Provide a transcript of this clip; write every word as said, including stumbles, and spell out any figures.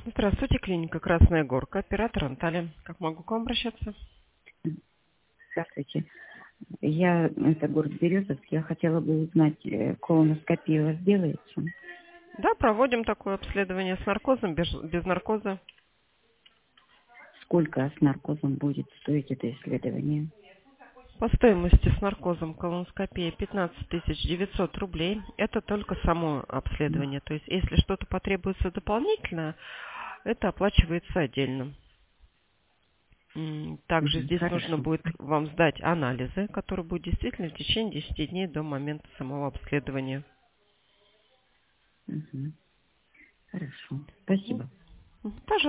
Здравствуйте, клиника Красная Горка, оператор Анталия. Как могу к вам обращаться? Здравствуйте. Я, это город Березовск, я хотела бы узнать, э, колоноскопия у вас делается? Да, проводим такое обследование с наркозом, без, без наркоза. Сколько с наркозом будет стоить это исследование? По стоимости с наркозом колоноскопия пятнадцать тысяч девятьсот рублей. Это только само обследование. То есть, если что-то потребуется дополнительно, это оплачивается отдельно. М, Также Мгм, здесь нужно хорошо. будет вам сдать анализы, которые будут действительно в течение десяти дней до момента самого обследования. Мгм, хорошо. Спасибо. Мгм. Пожалуйста.